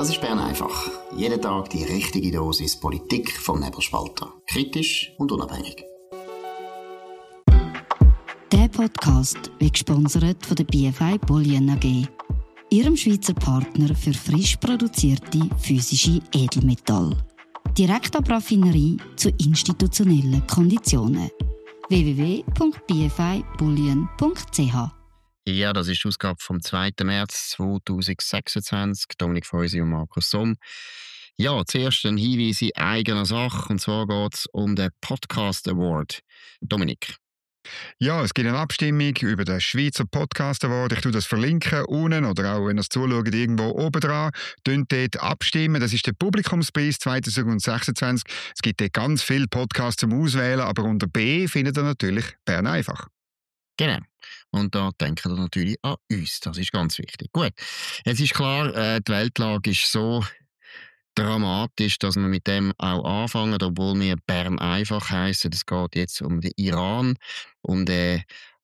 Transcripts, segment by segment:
Das ist Bern einfach. Jeden Tag die richtige Dosis Politik vom Nebelspalter. Kritisch und unabhängig. Der Podcast wird gesponsert von der BFI Bullion AG, ihrem Schweizer Partner für frisch produzierte physische Edelmetalle. Direkt ab Raffinerie zu institutionellen Konditionen. www.bfibullion.ch. Ja, das ist die Ausgabe vom 2. März 2026. Dominik Feusi und Markus Somm. Ja, zuerst ein Hinweis in eigener Sache. Und zwar geht es um den Podcast Award. Dominik. Ja, es gibt eine Abstimmung über den Schweizer Podcast Award. Ich tue das verlinken unten oder auch, wenn ihr es zuschaut, irgendwo oben dran. Könnt dort abstimmen. Das ist der Publikumspreis 2026. Es gibt dort ganz viele Podcasts zum Auswählen, aber unter B findet ihr natürlich Bern einfach. Genau. Und da denken wir natürlich an uns. Das ist ganz wichtig. Gut, jetzt ist klar, die Weltlage ist so dramatisch, dass wir mit dem auch anfangen, obwohl wir Bern einfach heissen. Es geht jetzt um den Iran, um den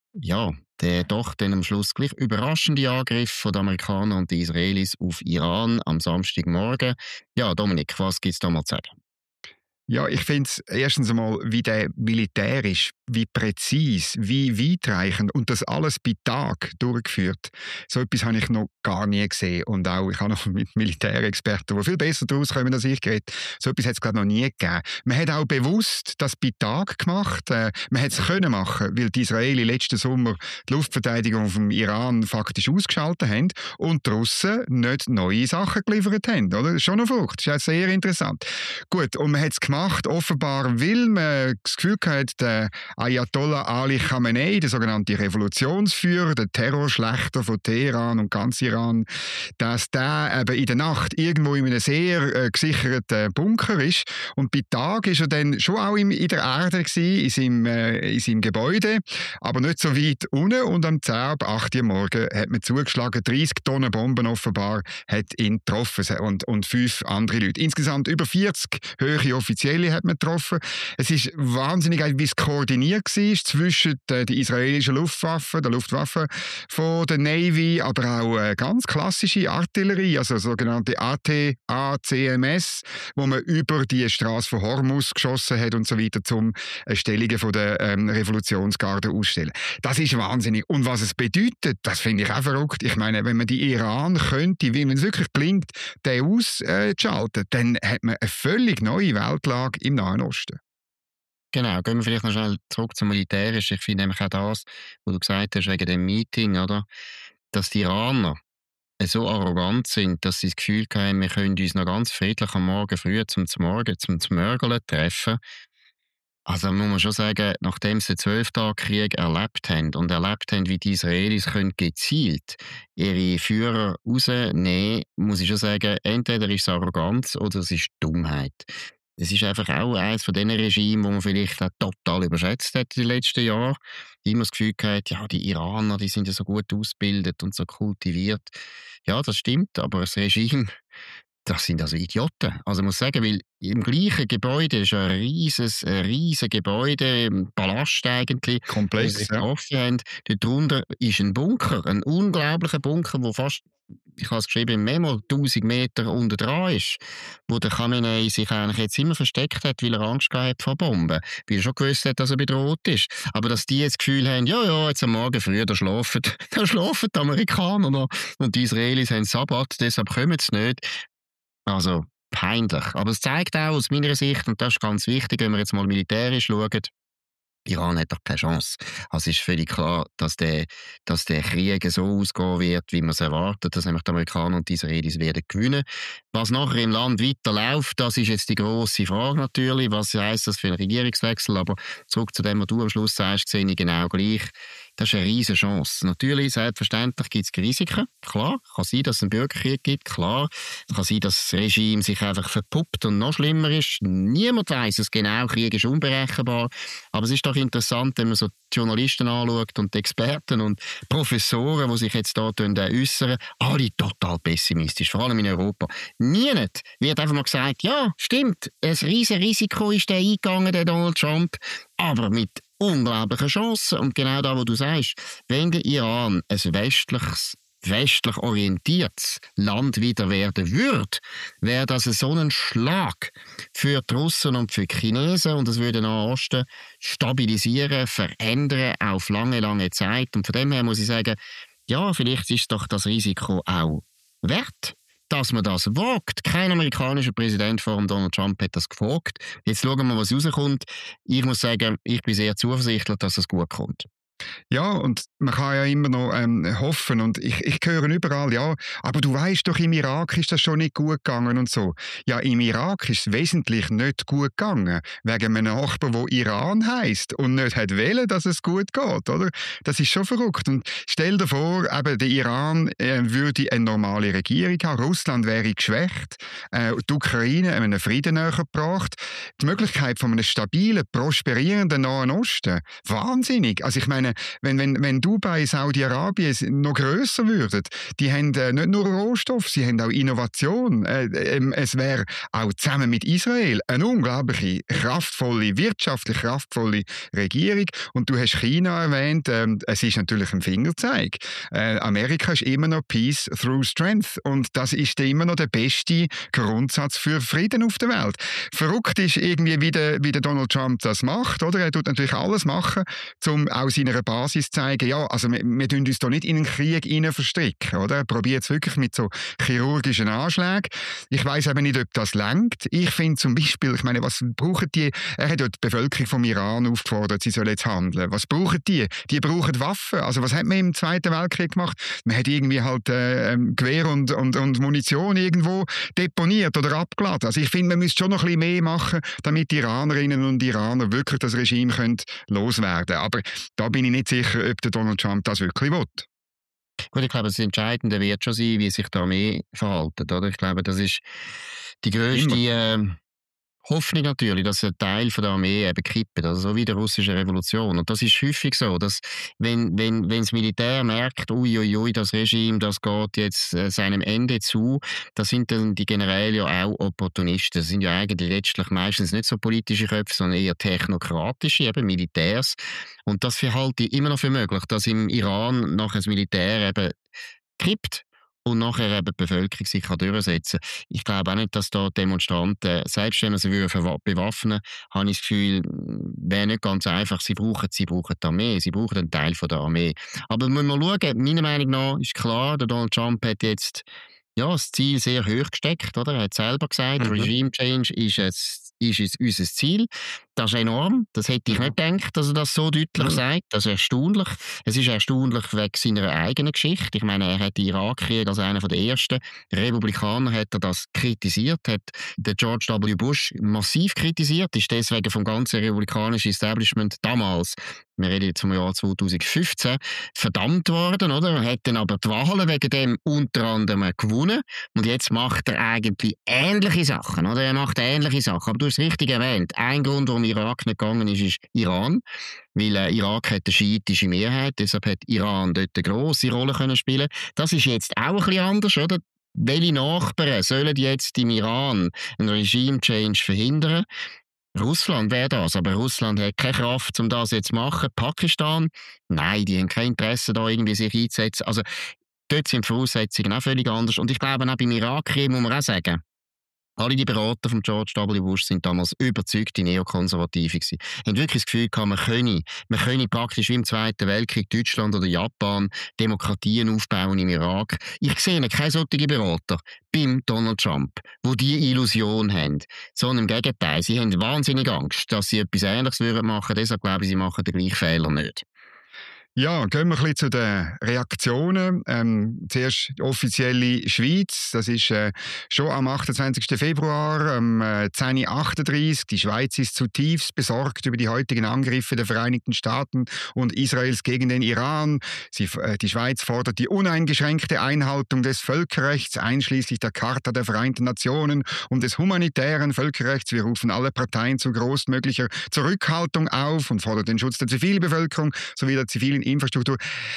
doch dann am Schluss gleich überraschende Angriff von den Amerikanern und den Israelis auf Iran am Samstagmorgen. Ja, Dominik, was gibt es da mal zu sagen? Ja, ich finde es erstens einmal, wie der militärisch, wie präzise, wie weitreichend und das alles bei Tag durchgeführt. So etwas habe ich noch gar nie gesehen. Und auch, ich habe noch mit Militärexperten, die viel besser daraus kommen als ich, geredet. So etwas hat es gerade noch nie gegeben. Man hat auch bewusst das bei Tag gemacht. Man hat es können machen, weil die Israelis letzten Sommer die Luftverteidigung vom Iran faktisch ausgeschaltet haben und die Russen nicht neue Sachen geliefert haben. Oder? Das ist schon noch verrückt. Das ist auch sehr interessant. Gut, und man hat es gemacht, offenbar, weil man das Gefühl hat, der Ayatollah Ali Khamenei, der sogenannte Revolutionsführer, der Terrorschlächter von Teheran und ganz Iran, dass der eben in der Nacht irgendwo in einem sehr gesicherten Bunker ist. Und bei Tag ist er dann schon auch in der Erde gewesen, in seinem Gebäude, aber nicht so weit unten. Und am 10 ab 8 Uhr morgen hat man zugeschlagen, 30 Tonnen Bomben offenbar hat ihn getroffen und 5 andere Leute. Insgesamt über 40 höhere Offizielle hat man getroffen. Es ist wahnsinnig, wie es koordiniert war zwischen der israelischen Luftwaffe, der Luftwaffe von der Navy, aber auch ganz klassische Artillerie, also sogenannte ATACMS, wo man über die Straße von Hormuz geschossen hat und so weiter, um Stellungen von der Revolutionsgarde auszustellen. Das ist wahnsinnig. Und was es bedeutet, das finde ich auch verrückt. Ich meine, wenn man die Iran könnte, wenn es wirklich gelingt, den auszuschalten, dann hat man eine völlig neue Weltlage im Nahen Osten. Genau, gehen wir vielleicht noch schnell zurück zum Militärischen. Ich finde nämlich auch das, was du gesagt hast, wegen dem Meeting, oder? Dass die Iraner so arrogant sind, dass sie das Gefühl haben, wir können uns noch ganz friedlich am Morgen früh zum Mörgeln treffen. Also muss man schon sagen, nachdem sie 12 Tage Krieg erlebt haben und erlebt haben, wie die Israelis können gezielt ihre Führer rausnehmen, muss ich schon sagen, entweder ist es Arroganz oder es ist Dummheit. Es ist einfach auch eines von diesen Regimen, wo man vielleicht auch total überschätzt hat in den letzten Jahren. Immer das Gefühl gehabt, ja, die Iraner, die sind ja so gut ausgebildet und so kultiviert. Ja, das stimmt, aber das Regime, das sind also Idioten. Also ich muss sagen, weil im gleichen Gebäude ist ein riesiges Gebäude, ein Palast eigentlich, Komplex, wo sie getroffen haben. Dort drunter ist ein Bunker, ein unglaublicher Bunker, wo fast, ich habe es geschrieben im Memo, 1000 Meter unter dran ist, wo der Khamenei sich eigentlich jetzt immer versteckt hat, weil er Angst gehabt hat vor Bomben, weil er schon gewusst hat, dass er bedroht ist. Aber dass die jetzt das Gefühl haben, ja, jetzt am Morgen früh, da schlafen die Amerikaner noch und die Israelis haben Sabbat, deshalb kommen sie nicht. Also peinlich. Aber es zeigt auch aus meiner Sicht, und das ist ganz wichtig, wenn wir jetzt mal militärisch schauen, Iran hat doch keine Chance. Also es ist völlig klar, dass der Krieg so ausgehen wird, wie man es erwartet, dass nämlich die Amerikaner und die Israelis werden gewinnen. Was nachher im Land weiterläuft, das ist jetzt die grosse Frage natürlich. Was heisst das für einen Regierungswechsel? Aber zurück zu dem, was du am Schluss sagst, sehe ich genau gleich. Das ist eine riesige Chance. Natürlich, selbstverständlich gibt es Risiken. Klar, kann sein, dass es einen Bürgerkrieg gibt. Klar, kann sein, dass das Regime sich einfach verpuppt und noch schlimmer ist. Niemand weiss es genau. Krieg ist unberechenbar. Aber es ist doch interessant, wenn man so die Journalisten anschaut und die Experten und Professoren, die sich jetzt da äußern, alle total pessimistisch, vor allem in Europa. Niemand wird einfach mal gesagt, ja, stimmt, ein riesiges Risiko ist der eingegangen, der Donald Trump, aber mit unglaublichen Chancen. Und genau da, wo du sagst, wenn der Iran ein westliches westlich orientiertes Land wieder werden würde, wäre das so ein Schlag für die Russen und für die Chinesen und es würde den Nahen Osten stabilisieren, verändern auf lange, lange Zeit. Und von dem her muss ich sagen, ja, vielleicht ist doch das Risiko auch wert, dass man das wagt. Kein amerikanischer Präsident vor dem Donald Trump hat das gewagt. Jetzt schauen wir mal, was rauskommt. Ich muss sagen, ich bin sehr zuversichtlich, dass es gut kommt. Ja, und man kann ja immer noch hoffen und ich höre überall, ja, aber du weißt doch, im Irak ist das schon nicht gut gegangen und so. Ja, im Irak ist es wesentlich nicht gut gegangen, wegen einem Nachbar, der Iran heisst und nicht hat wollen, dass es gut geht, oder? Das ist schon verrückt. Und stell dir vor, eben, der Iran würde eine normale Regierung haben, Russland wäre geschwächt, die Ukraine einen Frieden näher gebracht, die Möglichkeit von einem stabilen, prosperierenden Nahen Osten, wahnsinnig. Also ich meine, wenn Dubai, Saudi-Arabien noch grösser würden, die haben nicht nur Rohstoff, sie haben auch Innovation. Es wäre auch zusammen mit Israel eine unglaubliche, wirtschaftlich kraftvolle Regierung. Und du hast China erwähnt, es ist natürlich ein Fingerzeig. Amerika ist immer noch Peace through Strength und das ist immer noch der beste Grundsatz für Frieden auf der Welt. Verrückt ist irgendwie, wie der Donald Trump das macht, oder? Er tut natürlich alles machen, um aus seiner Basis zu zeigen, ja, also wir tun uns da nicht in einen Krieg verstricken, oder? Er probiert es wirklich mit so chirurgischen Anschlägen. Ich weiss eben nicht, ob das reicht. Ich finde zum Beispiel, ich meine, was brauchen die? Er hat ja die Bevölkerung vom Iran aufgefordert, sie sollen jetzt handeln. Was brauchen die? Die brauchen Waffen. Also was hat man im Zweiten Weltkrieg gemacht? Man hat irgendwie halt Gewehr und Munition irgendwo deponiert oder abgeladen. Also ich finde, man müsste schon noch ein bisschen mehr machen, damit die Iranerinnen und Iraner wirklich das Regime können loswerden können. Aber da bin ich nicht sicher, ob der Donald Trump das wirklich will. Gut, ich glaube, das Entscheidende wird schon sein, wie sich die Armee verhält. Oder? Ich glaube, das ist die grösste Hoffnung natürlich, dass ein Teil von der Armee eben kippt, also so wie der russischen Revolution. Und das ist häufig so, dass wenn das Militär merkt, uiuiui, das Regime, das geht jetzt seinem Ende zu, da sind dann die Generäle ja auch Opportunisten. Das sind ja eigentlich letztlich meistens nicht so politische Köpfe, sondern eher technokratische, eben Militärs. Und das halte ich immer noch für möglich, dass im Iran nachher das Militär eben kippt und nachher eben die Bevölkerung sich durchsetzen kann. Ich glaube auch nicht, dass da Demonstranten, selbst wenn man sie bewaffnen würde, habe ich das Gefühl, wäre nicht ganz einfach. Sie brauchen die Armee, sie brauchen einen Teil von der Armee. Aber wenn wir schauen, meiner Meinung nach ist klar, der Donald Trump hat jetzt das Ziel sehr hoch gesteckt. Oder? Er hat selber gesagt, Regime Change ist unser Ziel. Das ist enorm. Das hätte ich nicht gedacht, dass er das so deutlich sagt. Das ist erstaunlich. Es ist erstaunlich wegen seiner eigenen Geschichte. Ich meine, er hat den Irakkrieg als einer der ersten Republikaner hat er das kritisiert, hat den George W. Bush massiv kritisiert, ist deswegen vom ganzen republikanischen Establishment damals, wir reden jetzt vom Jahr 2015, verdammt worden, oder? Er hat dann aber die Wahlen wegen dem unter anderem gewonnen. Und jetzt macht er eigentlich ähnliche Sachen, oder? Er macht ähnliche Sachen. Aber du hast es richtig erwähnt. Ein Grund, warum Irak nicht gegangen ist Iran. Weil Irak hat eine schiitische Mehrheit, deshalb hat Iran dort eine grosse Rolle können spielen. Das ist jetzt auch ein bisschen anders, oder? Welche Nachbarn sollen jetzt im Iran einen Regime-Change verhindern? Russland wäre das, aber Russland hat keine Kraft, um das jetzt zu machen. Pakistan? Nein, die haben kein Interesse, da irgendwie sich einzusetzen. Also dort sind die Voraussetzungen auch völlig anders. Und ich glaube, auch beim Irakkrieg muss man auch sagen, alle die Berater von George W. Bush sind damals überzeugte Neokonservative gewesen. Haben wirklich das Gefühl gehabt, man könne praktisch wie im Zweiten Weltkrieg Deutschland oder Japan Demokratien aufbauen im Irak. Ich sehe keine solchen Berater beim Donald Trump, die diese Illusion haben. Sondern im Gegenteil, sie haben wahnsinnig Angst, dass sie etwas Ähnliches machen würden. Deshalb glaube ich, sie machen den gleichen Fehler nicht. Ja, gehen wir ein bisschen zu den Reaktionen. Zuerst die offizielle Schweiz. Das ist schon am 28. Februar, 10.38 Uhr. Die Schweiz ist zutiefst besorgt über die heutigen Angriffe der Vereinigten Staaten und Israels gegen den Iran. Die Schweiz fordert die uneingeschränkte Einhaltung des Völkerrechts, einschließlich der Charta der Vereinten Nationen und des humanitären Völkerrechts. Wir rufen alle Parteien zu größtmöglicher Zurückhaltung auf und fordern den Schutz der Zivilbevölkerung sowie der zivilen Infrastruktur.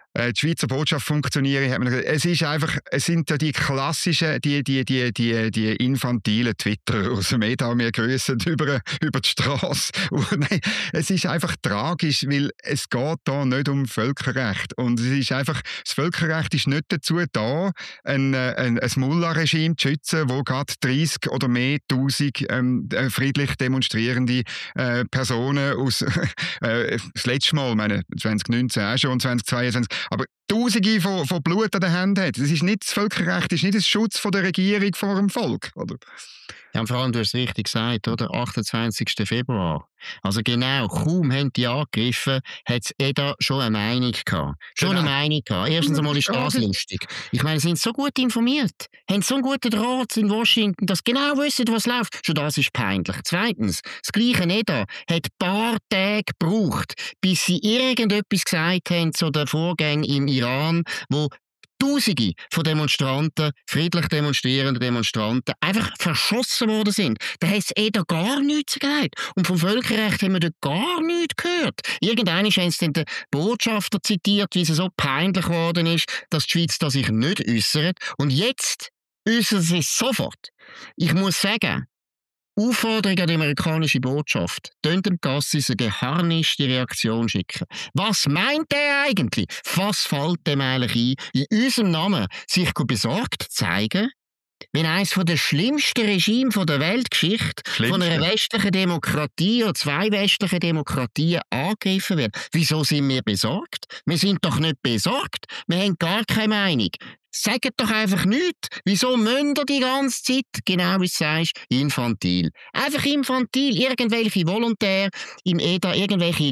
die Schweizer Botschaft funktioniere, hat man gesagt, es sind ja die klassischen, die infantilen Twitterer aus dem EDA, wir grüßen über die Straße. Nein, es ist einfach tragisch, weil es geht da nicht um Völkerrecht. Und es ist einfach, das Völkerrecht ist nicht dazu da, ein Mullah-Regime zu schützen, wo gerade 30 oder mehr 1000 friedlich demonstrierende Personen aus das letzte Mal, meine 2019 auch schon, 2022, aber Tausende von Blut an den Händen hat. Das ist nicht das Völkerrecht, das ist nicht der Schutz von der Regierung vor dem Volk, oder? Ja, und vor allem, du hast es richtig gesagt, oder? 28. Februar. Also genau, kaum haben die angegriffen, hat es EDA schon eine Meinung gehabt. Erstens einmal ist das lustig. Ich meine, sie sind so gut informiert, haben so einen guten Draht in Washington, dass sie genau wissen, was läuft. Schon das ist peinlich. Zweitens, das gleiche EDA hat ein paar Tage gebraucht, bis sie irgendetwas gesagt haben zu den Vorgängen im Iran, wo Tausende von Demonstranten, friedlich demonstrierenden Demonstranten, einfach verschossen worden sind. Da hat es gar nichts gesagt. Und vom Völkerrecht haben wir dort gar nichts gehört. Irgendwann haben sie den Botschafter zitiert, wie es so peinlich geworden ist, dass die Schweiz da sich nicht äußert. Und jetzt äußern sie es sofort. Ich muss sagen, Aufforderung an die amerikanische Botschaft, dem Cassis eine geharnischte Reaktion schicken. Was meint er eigentlich? Was fällt dem eigentlich ein, in unserem Namen sich besorgt zeigen, wenn eines der schlimmsten Regime der Weltgeschichte von einer westlichen Demokratie oder zwei westlichen Demokratien angegriffen wird? Wieso sind wir besorgt? Wir sind doch nicht besorgt. Wir haben gar keine Meinung. Sagt doch einfach nichts. Wieso müsst ihr die ganze Zeit, genau wie du sagst, infantil? Einfach infantil. Irgendwelche Volontäre im EDA, irgendwelche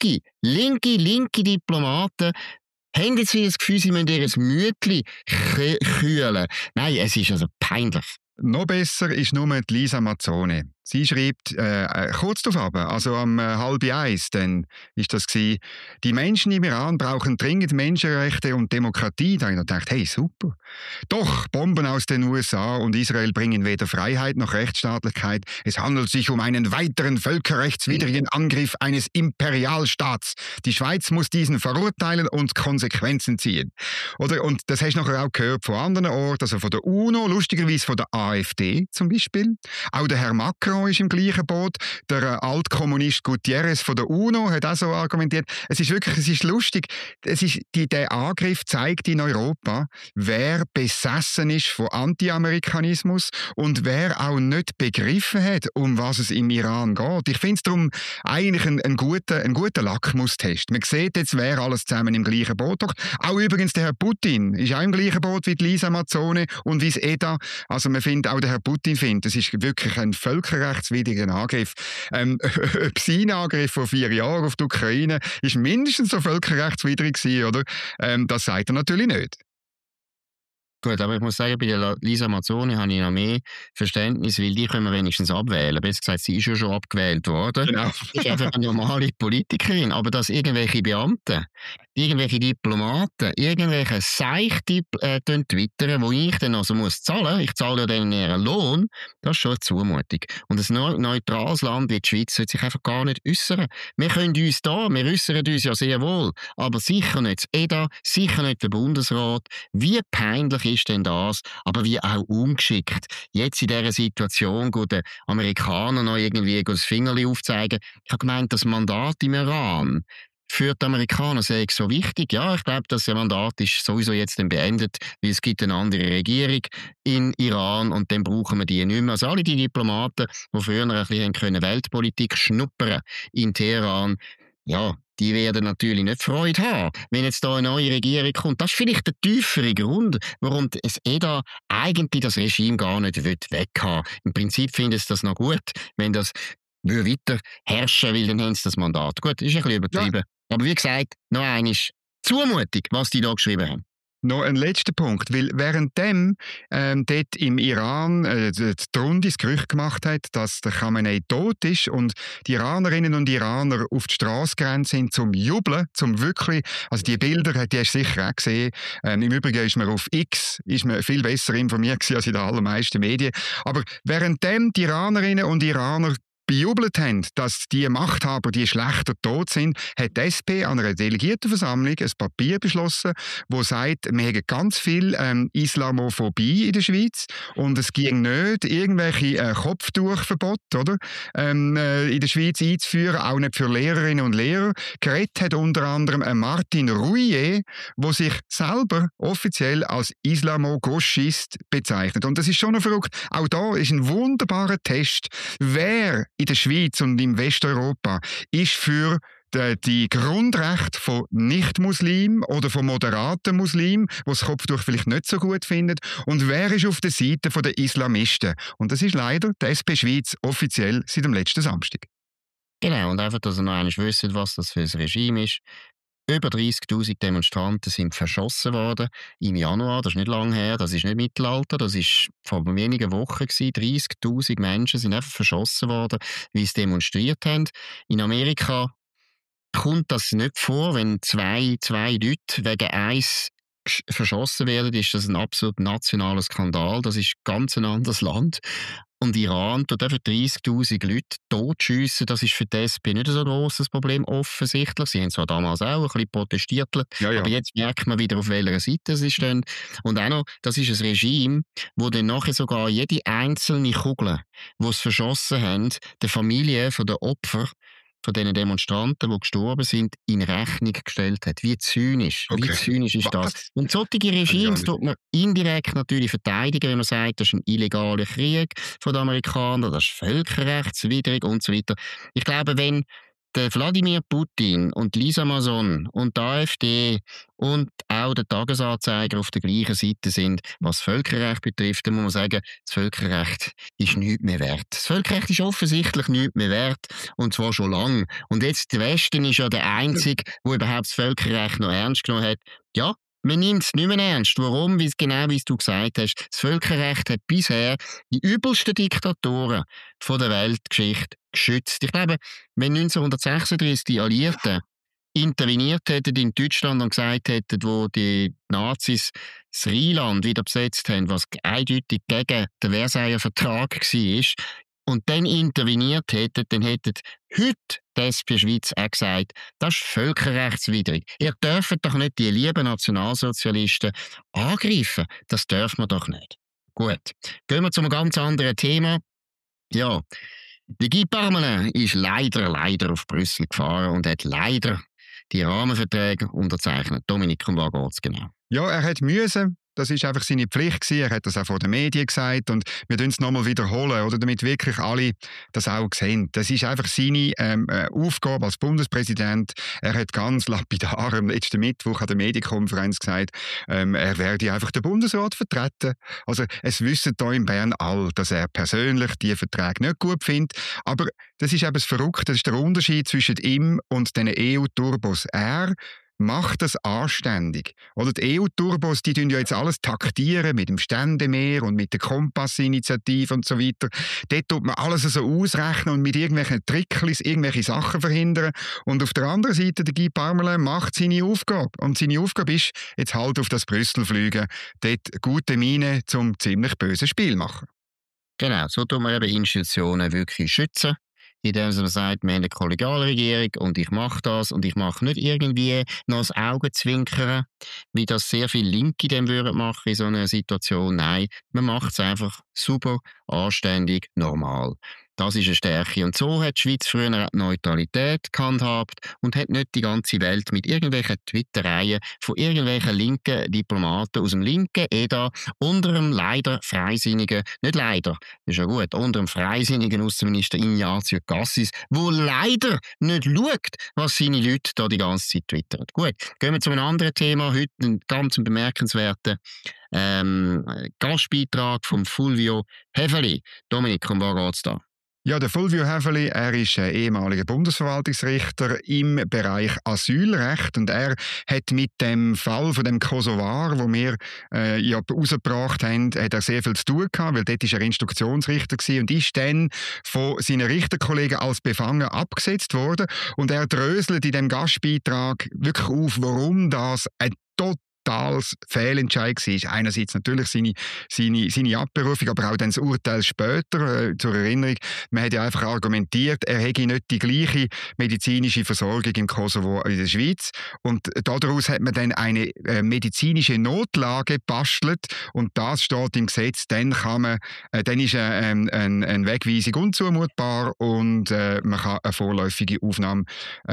linke Diplomaten, haben jetzt wieder das Gefühl, sie müssen ihr Mütli kühlen. Nein, es ist also peinlich. Noch besser ist nur die Lisa Mazzone. Sie schreibt kurz darauf, also am 12:30, dann ist das gewesen, die Menschen im Iran brauchen dringend Menschenrechte und Demokratie. Da habe ich gedacht, hey, super. Doch, Bomben aus den USA und Israel bringen weder Freiheit noch Rechtsstaatlichkeit. Es handelt sich um einen weiteren völkerrechtswidrigen Angriff eines Imperialstaats. Die Schweiz muss diesen verurteilen und Konsequenzen ziehen. Oder, und das hast du nachher auch gehört von anderen Orten, also von der UNO, lustigerweise von der AfD zum Beispiel. Auch der Herr Macron ist im gleichen Boot. Der Altkommunist Gutierrez von der UNO hat auch so argumentiert. Es ist lustig. Der Angriff zeigt in Europa, wer besessen ist von Anti-Amerikanismus und wer auch nicht begriffen hat, um was es im Iran geht. Ich finde es darum eigentlich ein guter Lackmustest. Man sieht jetzt, wer alles zusammen im gleichen Boot ist. Auch übrigens der Herr Putin ist auch im gleichen Boot wie die Lisa Mazzone und wie das EDA. Also man findet, auch der Herr Putin findet, es ist wirklich ein völkerrechtswidrigen Angriff. Ob sein Angriff vor 4 Jahren auf die Ukraine ist mindestens so völkerrechtswidrig gewesen, oder? Das sagt er natürlich nicht. Gut, aber ich muss sagen, bei der Lisa Mazzone habe ich noch mehr Verständnis, weil die können wir wenigstens abwählen. Besser gesagt, sie ist ja schon abgewählt worden. Genau. Sie ist einfach eine normale Politikerin. Aber dass irgendwelche Beamten, irgendwelche Diplomaten, irgendwelche Seichte twittern, wo ich dann also muss zahlen, ich zahle ja dann ihren Lohn, das ist schon eine Zumutung. Und ein neutrales Land wie die Schweiz sollte sich einfach gar nicht äußern. Wir können uns wir äußern uns ja sehr wohl, aber sicher nicht das EDA, sicher nicht der Bundesrat. Wie peinlich ist denn das, aber wie auch ungeschickt. Jetzt in dieser Situation den Amerikanern noch irgendwie das Fingerli aufzeigen. Ich habe gemeint, das Mandat im Iran für die Amerikaner sei so wichtig. Ja, ich glaube, das Mandat ist sowieso jetzt dann beendet, weil es gibt eine andere Regierung in Iran und dann brauchen wir die nicht mehr. Also alle die Diplomaten, die früher ein bisschen Weltpolitik schnuppern in Teheran, ja, die werden natürlich nicht Freude haben, wenn jetzt da eine neue Regierung kommt. Das ist vielleicht der tiefere Grund, warum das EDA eigentlich das Regime gar nicht weghaben will. Im Prinzip finde ich das noch gut, wenn das weiter herrschen will, dann haben sie das Mandat. Gut, ist ein bisschen übertrieben. Ja. Aber wie gesagt, noch einmal Zumutung, was die da geschrieben haben. Noch ein letzter Punkt, weil währenddem dort im Iran die Runde das Gerücht gemacht hat, dass der Khamenei tot ist und die Iranerinnen und Iraner auf die Straße gerannt sind zum Jubeln, zum wirklich, also die Bilder, die hast du sicher auch gesehen. Im Übrigen ist man auf X viel besser informiert als in den allermeisten Medien. Aber währenddem die Iranerinnen und Iraner bejubelt haben, dass die Machthaber, die schlechter tot sind, hat die SP an einer Delegiertenversammlung ein Papier beschlossen, das sagt, wir haben ganz viel Islamophobie in der Schweiz und es ging nicht, irgendwelche Kopftuchverbote oder, in der Schweiz einzuführen, auch nicht für Lehrerinnen und Lehrer. Geredet hat unter anderem Martin Rouillet, der sich selber offiziell als Islamo-Gauchist bezeichnet. Und das ist schon noch verrückt. Auch da ist ein wunderbarer Test. Wer in der Schweiz und im Westeuropa ist für die Grundrechte von Nicht-Muslimen oder von moderaten Muslimen, die das Kopftuch vielleicht nicht so gut finden, und wer ist auf der Seite der Islamisten? Und das ist leider die SP Schweiz offiziell seit dem letzten Samstag. Genau, und einfach, dass ihr noch einmal wisst, was das für ein Regime ist. Über 30'000 Demonstranten sind verschossen worden im Januar. Das ist nicht lange her, das ist nicht Mittelalter, das ist vor wenigen Wochen gewesen. 30'000 Menschen sind einfach verschossen worden, weil sie demonstriert haben. In Amerika kommt das nicht vor, wenn zwei Leute wegen eins verschossen werden, ist das ein absolut nationaler Skandal. Das ist ganz ein anderes Land. Und Iran tut einfach 30'000 Leute totschiessen. Das ist für die SP nicht so ein grosses Problem, offensichtlich. Sie haben zwar damals auch ein bisschen protestiert, aber jetzt merkt man wieder, auf welcher Seite sie stehen. Und auch noch, das ist ein Regime, wo dann nachher sogar jede einzelne Kugel, die sie verschossen haben, der Familie der Opfer von diesen Demonstranten, die gestorben sind, in Rechnung gestellt hat. Wie zynisch. Okay. Wie zynisch ist das? Und solche Regimes tut man indirekt natürlich verteidigen, wenn man sagt, das ist ein illegaler Krieg von den Amerikanern, das ist völkerrechtswidrig und so weiter. Ich glaube, wenn der Wladimir Putin und Lisa Mason und die AfD und auch der Tagesanzeiger auf der gleichen Seite sind, was Völkerrecht betrifft, dann muss man sagen, das Völkerrecht ist nichts mehr wert. Das Völkerrecht ist offensichtlich nichts mehr wert, und zwar schon lange. Und jetzt der Westen ist ja der Einzige, der überhaupt das Völkerrecht noch ernst genommen hat. Ja, man nimmt es nicht mehr ernst. Warum? Genau wie du gesagt hast. Das Völkerrecht hat bisher die übelsten Diktatoren von der Weltgeschichte geschützt. Ich glaube, wenn 1936 die Alliierten interveniert hätten in Deutschland und gesagt hätten, wo die Nazis das Rheinland wieder besetzt haben, was eindeutig gegen den Versailler Vertrag war, und dann interveniert hätten, dann hätten heute die SP Schweiz auch gesagt, das ist völkerrechtswidrig. Ihr dürft doch nicht die lieben Nationalsozialisten angreifen. Das dürfen wir doch nicht. Gut, gehen wir zu einem ganz anderen Thema. Ja, der Guy Parmelin ist leider auf Brüssel gefahren und hat leider die Rahmenverträge unterzeichnet. Dominik, um was geht's genau? Ja, er hat müssen. Das ist einfach seine Pflicht gewesen. Er hat das auch vor den Medien gesagt und wir tun es nochmal wiederholen, oder, damit wirklich alle das auch sehen. Das ist einfach seine Aufgabe als Bundespräsident. Er hat ganz lapidar am letzten Mittwoch an der Medienkonferenz gesagt, er werde einfach den Bundesrat vertreten. Also es wissen hier in Bern alle, dass er persönlich die Verträge nicht gut findet. Aber das ist eben das Verrückte, das ist der Unterschied zwischen ihm und den EU-Turbos. Er macht das anständig. Oder die EU-Turbos, die tun ja jetzt alles taktieren mit dem Ständemeer und mit der Kompass-Initiative und so weiter. Dort tut man alles so ausrechnen und mit irgendwelchen Tricklis irgendwelche Sachen verhindern. Und auf der anderen Seite, der Guy Parmelin macht seine Aufgabe. Und seine Aufgabe ist, jetzt halt auf das Brüssel fliegen, dort gute Miene zum ziemlich bösen Spiel machen. Genau, so tun wir eben Institutionen wirklich schützen. Indem man sagt, wir haben eine Kollegialregierung und ich mache das und ich mache nicht irgendwie noch das Augenzwinkern, wie das sehr viele Linke dann würden machen in so einer Situation. Nein, man macht es einfach super, anständig, normal. Das ist eine Stärke. Und so hat die Schweiz früher Neutralität gehandhabt und hat nicht die ganze Welt mit irgendwelchen Twittereien von irgendwelchen linken Diplomaten aus dem linken EDA unter dem leider Freisinnigen, nicht leider, ist ja gut, unter dem freisinnigen Außenminister Ignazio Cassis, wo leider nicht schaut, was seine Leute da die ganze Zeit twittern. Gut, gehen wir zu einem anderen Thema. Heute einen ganz bemerkenswerten Gastbeitrag von Fulvio Häfeli. Dominik, um was geht's da? Ja, der Fulvio Häfeli, er ist ehemaliger Bundesverwaltungsrichter im Bereich Asylrecht und er hat mit dem Fall von dem Kosovar, wo wir rausgebracht haben, hat er sehr viel zu tun gehabt, weil dort ist er Instruktionsrichter gewesen und ist dann von seinen Richterkollegen als befangen abgesetzt worden und er dröselt in dem Gastbeitrag wirklich auf, warum das eine totales Fehlentscheid war. Einerseits natürlich seine Abberufung, aber auch dann das Urteil später, zur Erinnerung. Man hat ja einfach argumentiert, er hätte nicht die gleiche medizinische Versorgung im Kosovo wie in der Schweiz. Und daraus hat man dann eine medizinische Notlage gebastelt und das steht im Gesetz. Dann ist eine Wegweisung unzumutbar und man kann eine vorläufige Aufnahme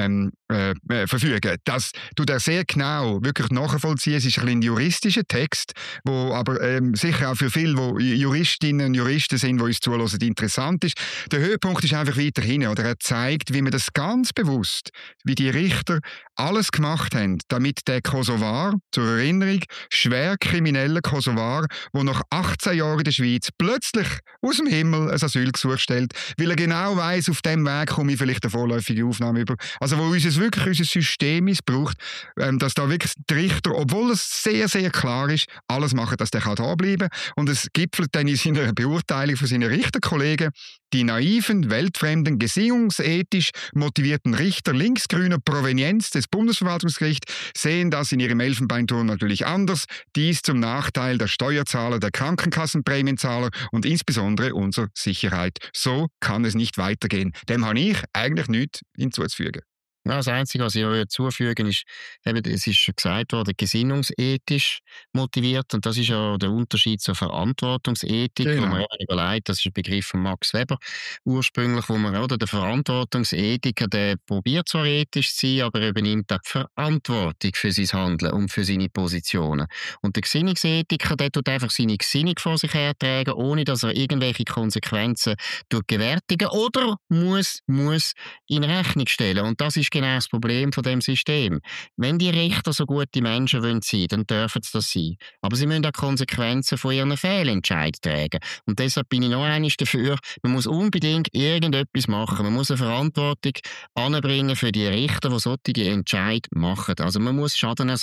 verfügen. Das tut er sehr genau wirklich nachvollziehen. Es ist ein juristischer Text, wo aber sicher auch für viele, die Juristinnen und Juristen sind, die uns zuhören, interessant ist. Der Höhepunkt ist einfach weiterhin, oder er zeigt, wie man das ganz bewusst, wie die Richter alles gemacht haben, damit der Kosovar, zur Erinnerung, schwer krimineller Kosovar, der nach 18 Jahren in der Schweiz plötzlich aus dem Himmel ein Asylgesuch stellt, weil er genau weiss, auf dem Weg komme ich vielleicht eine vorläufige Aufnahme über. Also wo wirklich unser System missbraucht, dass da wirklich die Richter, obwohl es sehr, sehr klar ist, alles machen, dass der da bleiben kann. Und es gipfelt dann in seiner Beurteilung von seinen Richterkollegen, die naiven, weltfremden, gesinnungsethisch motivierten Richter linksgrüner Provenienz des Bundesverwaltungsgerichts sehen das in ihrem Elfenbeinturm natürlich anders. Dies zum Nachteil der Steuerzahler, der Krankenkassenprämienzahler und insbesondere unserer Sicherheit. So kann es nicht weitergehen. Dem habe ich eigentlich nichts hinzuzufügen. Ja, das Einzige, was ich zufügen ist, eben, es ist schon gesagt worden, gesinnungsethisch motiviert. Und das ist ja der Unterschied zur Verantwortungsethik, wo man überlegt, das ist ein Begriff von Max Weber ursprünglich, wo man, oder, der Verantwortungsethiker, der probiert zwar ethisch zu sein, aber er übernimmt auch die Verantwortung für sein Handeln und für seine Positionen. Und der Gesinnungsethiker, der tut einfach seine Gesinnung vor sich hertragen, ohne dass er irgendwelche Konsequenzen gewärtigen oder muss in Rechnung stellen. Und das ist genau das Problem von dem System. Wenn die Richter so gute Menschen sein wollen, dann dürfen sie das sein. Aber sie müssen auch Konsequenzen von ihren Fehlentscheidungen tragen. Und deshalb bin ich noch einmal dafür, man muss unbedingt irgendetwas machen. Man muss eine Verantwortung anbringen für die Richter, die solche Entscheidungen machen. Also man muss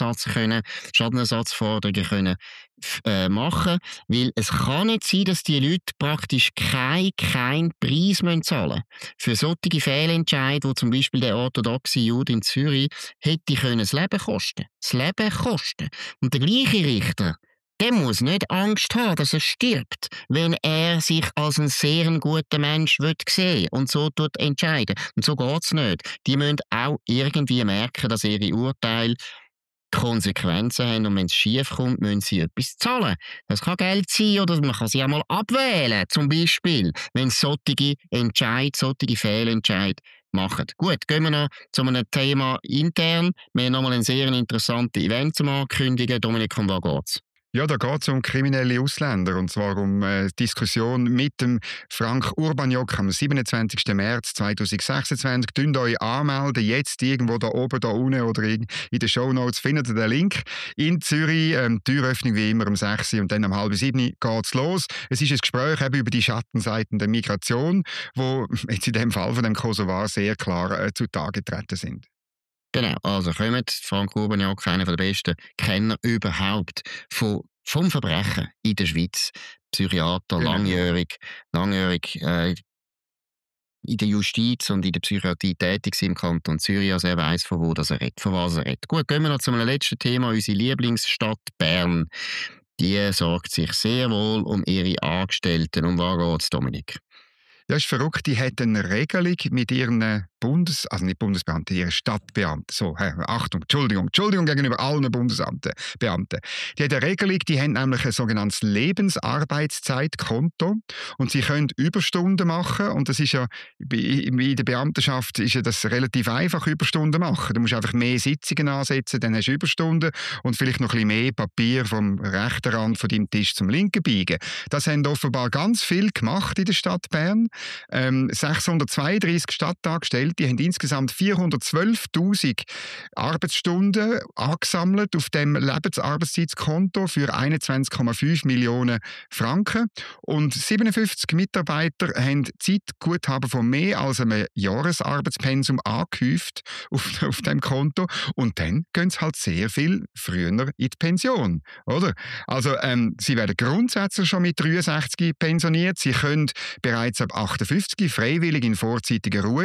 Schadenersatzforderungen können machen, weil es kann nicht sein, dass die Leute praktisch keinen Preis zahlen müssen. Für solche Fehlentscheide, wo zum Beispiel der orthodoxe Jude in Zürich hätte das Leben kosten. Das Leben kosten. Und der gleiche Richter, der muss nicht Angst haben, dass er stirbt, wenn er sich als einen sehr guten Mensch sehen und so entscheiden. Und so geht es nicht. Die müssen auch irgendwie merken, dass ihre Urteile Konsequenzen haben und wenn es schief kommt, müssen sie etwas zahlen. Das kann Geld sein oder man kann sie auch mal abwählen, zum Beispiel, wenn es solche Fehlentscheide machen. Gut, gehen wir noch zu einem Thema intern. Wir haben nochmal ein sehr interessantes Event zum Ankündigen. Dominik, um was geht's? Ja, da geht es um kriminelle Ausländer, und zwar um Diskussion mit dem Frank Urbaniok am 27. März 2026. Könnt euch anmelden, jetzt irgendwo da oben, da unten oder in den Shownotes findet ihr den Link. In Zürich, Türöffnung wie immer um 6 Uhr und dann um 6:30 geht es los. Es ist ein Gespräch eben über die Schattenseiten der Migration, wo jetzt in dem Fall von dem Kosovar sehr klar zutage getreten sind. Genau, also kommt Frank Urbaniok, einer der besten Kenner überhaupt vom Verbrechen in der Schweiz. Psychiater, Genau. langjährig in der Justiz und in der Psychiatrie tätig im Kanton Zürich. Also er weiss, von wo er redet, von was er redet. Gut, gehen wir noch zu einem letzten Thema. Unsere Lieblingsstadt Bern, die sorgt sich sehr wohl um ihre Angestellten. Um was geht es, Dominik? Ja, ist verrückt. Die hat eine Regelung mit ihren nicht Bundesbeamten, ihren Stadtbeamten. So, Achtung, Entschuldigung gegenüber allen Bundesamten, Beamten. Die hat eine Regelung, die haben nämlich ein sogenanntes Lebensarbeitszeitkonto und sie können Überstunden machen, und das ist ja, in der Beamtenschaft ist ja das relativ einfach, Überstunden machen. Du musst einfach mehr Sitzungen ansetzen, dann hast du Überstunden und vielleicht noch ein bisschen mehr Papier vom rechten Rand von deinem Tisch zum linken biegen. Das haben offenbar ganz viel gemacht in der Stadt Bern. 632 Stadtangestellte, die haben insgesamt 412'000 Arbeitsstunden angesammelt auf dem Lebensarbeitszeitkonto für 21,5 Millionen Franken. Und 57 Mitarbeiter haben Zeitguthaben von mehr als einem Jahresarbeitspensum angehäuft auf dem Konto. Und dann gehen sie halt sehr viel früher in die Pension, oder? Also sie werden grundsätzlich schon mit 63 pensioniert. Sie können bereits ab 58 freiwillig in vorzeitigen Ruhestand.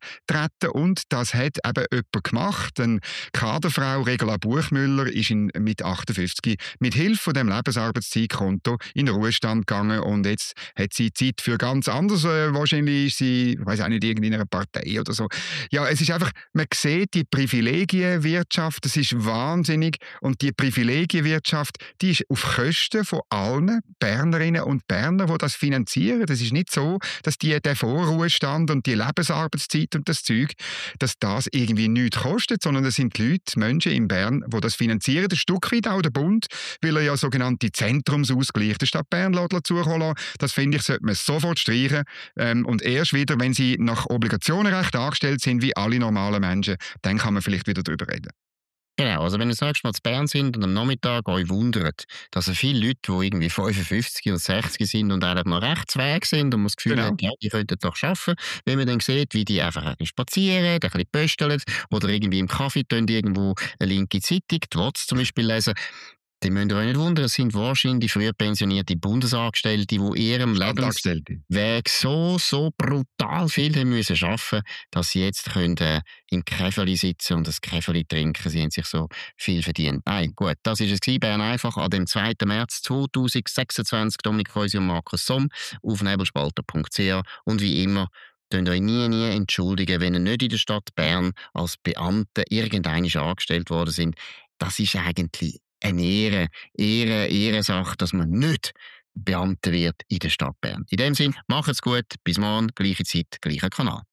treten. Und das hat eben jemand gemacht. Eine Kaderfrau, Regula Buchmüller, ist mit 58 mit Hilfe von dem Lebensarbeitszeitkonto in den Ruhestand gegangen. Und jetzt hat sie Zeit für ganz anderes. Wahrscheinlich ist sie, ich weiss auch nicht, in einer Partei oder so. Ja, es ist einfach, man sieht die Privilegienwirtschaft, das ist wahnsinnig. Und die Privilegienwirtschaft, die ist auf Kosten von allen Bernerinnen und Berner, die das finanzieren. Das ist nicht so, dass der Vorruhestand und die Lebensarbeitszeit und das Zeug, dass das irgendwie nichts kostet, sondern es sind die Leute, Menschen in Bern, die das finanzieren. Ein Stück weit auch der Bund, weil er ja sogenannte Zentrumsausgleich der Stadt Bern zukommen. Das finde ich, sollte man sofort streichen. Und erst wieder, wenn sie nach Obligationenrecht angestellt sind, wie alle normalen Menschen, dann kann man vielleicht wieder darüber reden. Genau, also wenn ihr das nächste Mal zu Bern sind und am Nachmittag euch wundert, dass viele Leute, die irgendwie 55 oder 60 sind und eigentlich noch rechtsweg sind und man das Gefühl hat, ja, die könnten doch arbeiten, wenn man dann sieht, wie die einfach spazieren, ein bisschen pösteln oder irgendwie im Kaffee irgendwo eine linke Zeitung, die WOZ zum Beispiel lesen, dann müsst ihr euch nicht wundern, es sind wahrscheinlich früher pensionierte Bundesangestellte, die ihrem Lebensweg so brutal viel haben müssen arbeiten, dass sie jetzt können, im Käferli sitzen und das Käferli trinken. Sie haben sich so viel verdient. Nein, gut, das war es Bern einfach an dem 2. März 2026. Dominik Feusi und Markus Somm auf nebelspalter.ch und wie immer, könnt ihr euch nie entschuldigen, wenn ihr nicht in der Stadt Bern als Beamte irgendwann angestellt worden sind. Das ist eigentlich eine Ehrensache, dass man nicht Beamter wird in der Stadt Bern. In dem Sinn, macht's gut, bis morgen, gleiche Zeit, gleicher Kanal.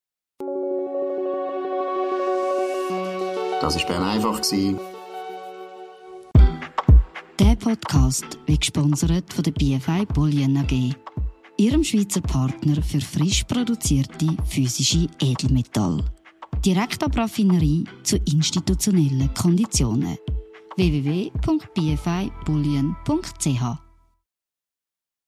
Das war Bern einfach. Der Podcast wird gesponsert von der BFI Bollion AG, ihrem Schweizer Partner für frisch produzierte physische Edelmetalle. Direkt ab Raffinerie zu institutionellen Konditionen. www.bfibullion.ch